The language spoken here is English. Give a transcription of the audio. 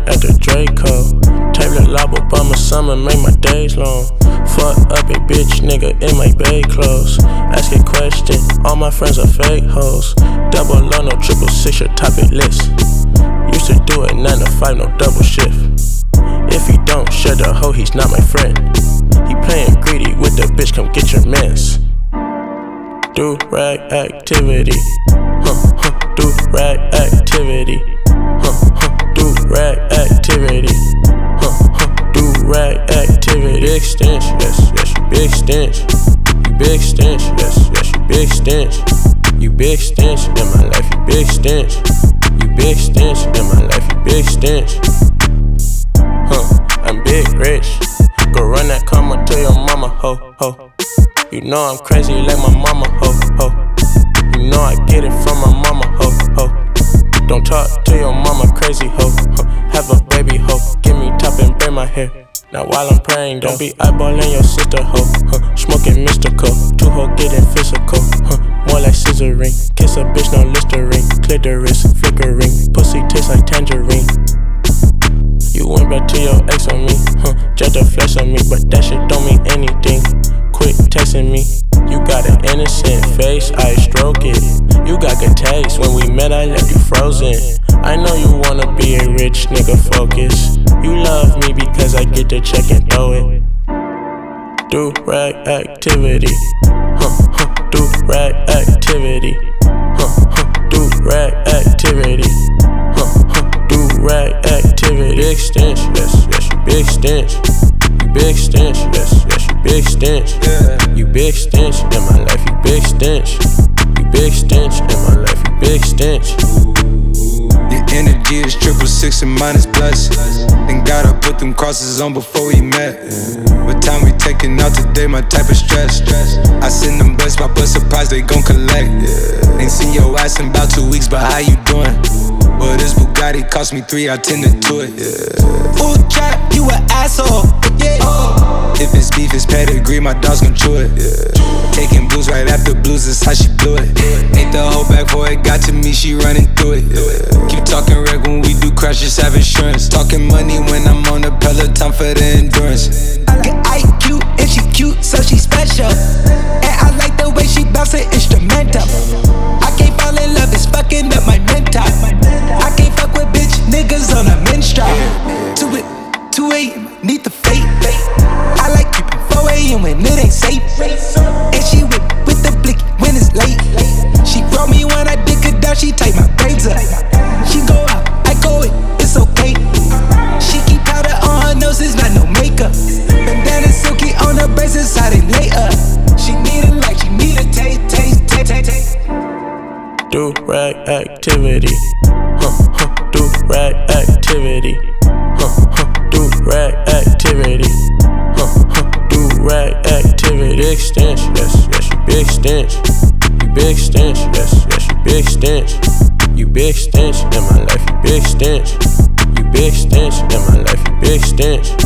at the Draco. Taylor lob Obama summer, make my days long. Fuck up a bitch nigga in my bay clothes. Ask a question, all my friends are fake hoes. Double O, no 666, your topic list. Used to do it 9 to 5, no double shift. If he don't share the hoe, he's not my friend. He playing greedy with the bitch, come get your mans. Do rag activity, do rag activity, do rag activity, do rag activity. Big stench, yes, yes, you big stench. You big stench, yes, yes, you big stench. You big stench in my life, you big stench. You big stench in my life, you big stench. I'm big rich. Go run that karma to your mama, ho, ho. You know I'm crazy like my mama, ho, ho. You know I get it from my mama, ho, ho. Don't talk to your mama crazy, ho, ho. Have a baby, ho. Give me top and braid my hair. Now while I'm praying, don't be eyeballing your sister, ho, huh. Smoking mystical, two ho getting physical, huh. More like scissoring. Kiss a bitch, no Listerine. Clitoris, flickering. Pussy tastes like tangerine. You went back to your ex on me, judge the flesh on me, but that shit don't mean anything. Quit texting me. You got an innocent face, I stroke it. You got good taste. When we met, I left you frozen. I know you wanna be a rich nigga, focus. You love me because I get the check and throw it. Do rag activity, do rag activity, do rag activity, do rag activity. Big stench, yes, yes, you big stench. You big stench, yes, yes, you big stench. You big stench in my life, you big stench. You big stench in my life, you big stench. Your energy is 666 and minus plus. Then gotta put them crosses on before we met. What time we taking out today, my type of stress. I send them blessed, my bus surprise, they gon' collect. Ain't seen your ass in about 2 weeks, but how you doing? Well, this Bugatti cost me 3, I tended to it. Full trap, you an asshole. If it's beef, it's pedigree, my dog's gon' chew it. Taking blues right after blues, that's how she blew it. Ain't the whole back before it got to me, she running through it. Keep talking wreck when we do crash, just have insurance. Talking money when I'm on the Peloton for the endurance. I like IQ and she cute, so she special. And I like the way she bounce it instrumental. I can't fall in love, it's fucking up my mental. I can't fuck with bitch niggas on a menstrual. 2 a.m. need the fate. I like keeping 4 a.m. when it ain't safe. And she with the blicky when it's late. She roll me when I dick her down, she take my braids up. She go out, I go in, it's okay. She keep powder on her nose, it's not no makeup. Bandana silky on her braces, how they lay up. She need it like she need a taste. Do rag activity, do rag activity, do rag activity, do rag activity. Big stench, yes, yes, you big stench. You big stench, yes, yes, you big stench. You big stench in my life, you big stench. You big stench in my life, you big stench.